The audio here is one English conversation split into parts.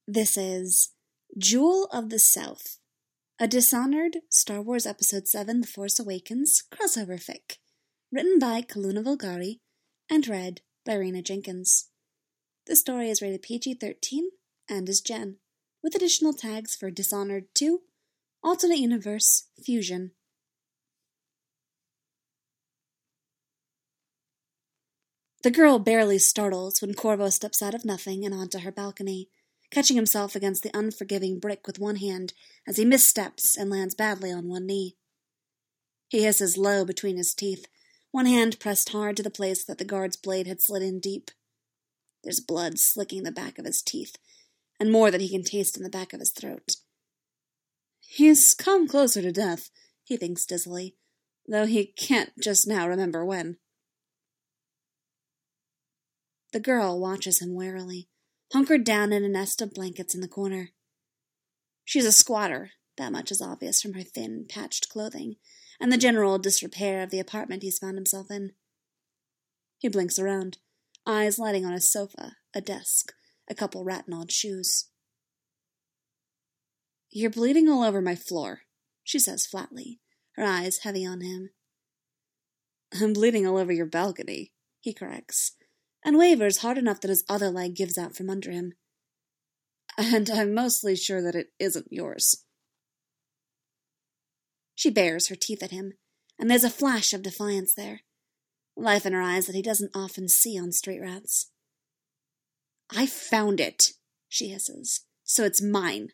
This is Jewel of the South, a Dishonored Star Wars Episode 7 The Force Awakens crossover fic, written by Kaluna Vulgari and read by Raina Jenkins. This story is rated PG-13 and is Gen, with additional tags for Dishonored 2, Alternate Universe, Fusion. The girl barely startles when Corvo steps out of nothing and onto her balcony, catching himself against the unforgiving brick with one hand as he missteps and lands badly on one knee. He hisses low between his teeth, one hand pressed hard to the place that the guard's blade had slid in deep. There's blood slicking the back of his teeth, and more that he can taste in the back of his throat. He's come closer to death, he thinks dizzily, though he can't just now remember when. The girl watches him warily, hunkered down in a nest of blankets in the corner. She's a squatter, that much is obvious from her thin, patched clothing, and the general disrepair of the apartment he's found himself in. He blinks around, eyes lighting on a sofa, a desk, a couple rat-gnawed shoes. "You're bleeding all over my floor," she says flatly, her eyes heavy on him. "I'm bleeding all over your balcony," he corrects, and wavers hard enough that his other leg gives out from under him. "And I'm mostly sure that it isn't yours." She bares her teeth at him, and there's a flash of defiance there, life in her eyes that he doesn't often see on street rats. "I found it," she hisses, "so it's mine."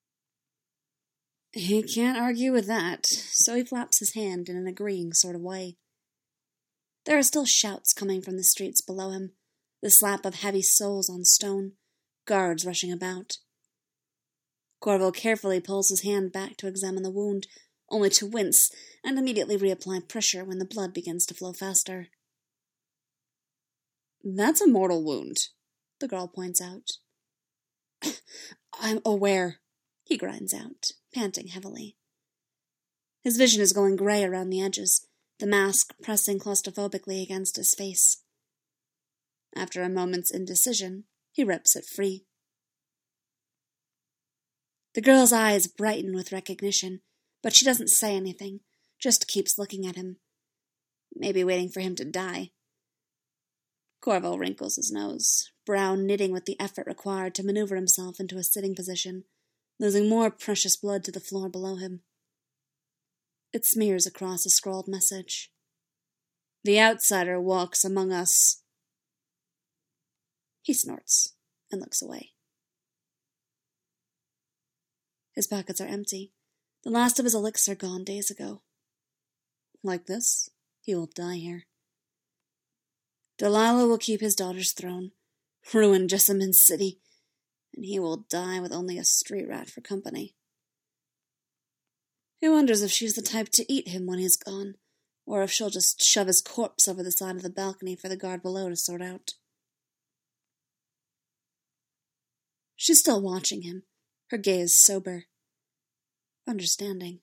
He can't argue with that, so he flaps his hand in an agreeing sort of way. There are still shouts coming from the streets below him, the slap of heavy soles on stone, guards rushing about. Corvo carefully pulls his hand back to examine the wound, only to wince and immediately reapply pressure when the blood begins to flow faster. "That's a mortal wound," the girl points out. "I'm aware," he grinds out, panting heavily. His vision is going gray around the edges, the mask pressing claustrophobically against his face. After a moment's indecision, he rips it free. The girl's eyes brighten with recognition, but she doesn't say anything, just keeps looking at him, maybe waiting for him to die. Corvo wrinkles his nose, brow knitting with the effort required to maneuver himself into a sitting position, losing more precious blood to the floor below him. It smears across a scrawled message. "The outsider walks among us." He snorts and looks away. His pockets are empty, the last of his elixir gone days ago. Like this, he will die here. Delilah will keep his daughter's throne, ruin Jessamine City, and he will die with only a street rat for company. He wonders if she's the type to eat him when he's gone, or if she'll just shove his corpse over the side of the balcony for the guard below to sort out. She's still watching him, her gaze sober, understanding.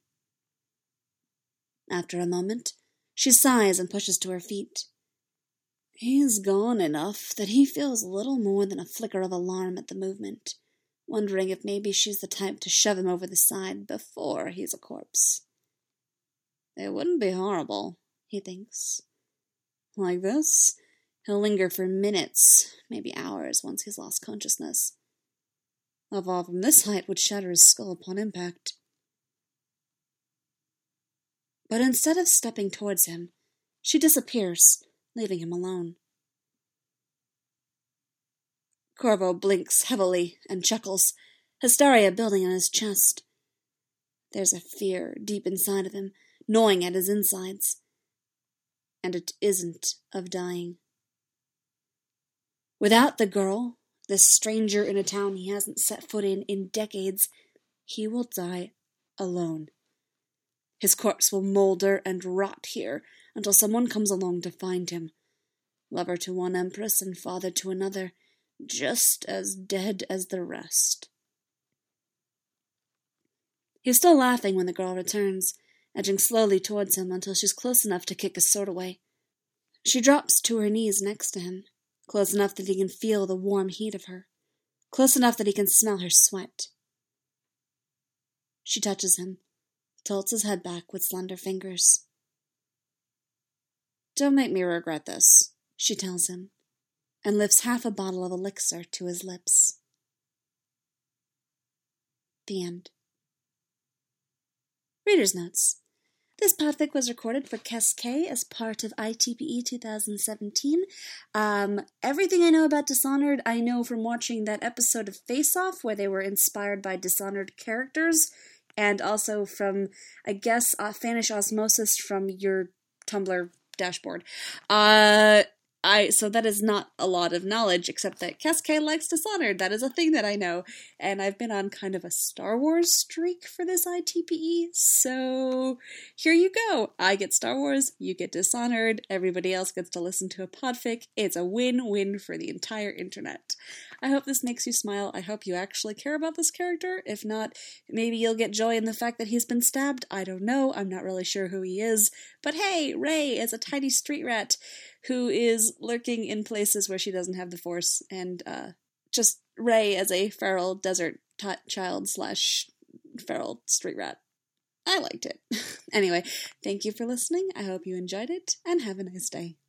After a moment, she sighs and pushes to her feet. He's gone enough that he feels little more than a flicker of alarm at the movement, wondering if maybe she's the type to shove him over the side before he's a corpse. It wouldn't be horrible, he thinks. Like this, he'll linger for minutes, maybe hours, once he's lost consciousness. A fall from this height would shatter his skull upon impact. But instead of stepping towards him, she disappears, leaving him alone. Corvo blinks heavily and chuckles, hysteria building in his chest. There's a fear deep inside of him, gnawing at his insides. And it isn't of dying. Without the girl, this stranger in a town he hasn't set foot in decades, he will die alone. His corpse will molder and rot here until someone comes along to find him. Lover to one empress and father to another, just as dead as the rest. He's still laughing when the girl returns, edging slowly towards him until she's close enough to kick his sword away. She drops to her knees next to him, close enough that he can feel the warm heat of her, close enough that he can smell her sweat. She touches him, tilts his head back with slender fingers. "Don't make me regret this," she tells him, and lifts half a bottle of elixir to his lips. The end. Reader's Notes. This podfic was recorded for Cascade as part of ITPE 2017. Everything I know about Dishonored, I know from watching that episode of Face Off where they were inspired by Dishonored characters, and also from, I guess, Fanish Osmosis from your Tumblr dashboard. So that is not a lot of knowledge, except that Cascade likes Dishonored. That is a thing that I know. And I've been on kind of a Star Wars streak for this ITPE, so here you go. I get Star Wars, you get Dishonored, everybody else gets to listen to a podfic. It's a win-win for the entire internet. I hope this makes you smile. I hope you actually care about this character. If not, maybe you'll get joy in the fact that he's been stabbed. I don't know. I'm not really sure who he is. But hey, Rey is a tiny street rat who is lurking in places where she doesn't have the Force, and just Rey as a feral desert child / feral street rat. I liked it. Anyway, thank you for listening. I hope you enjoyed it, and have a nice day.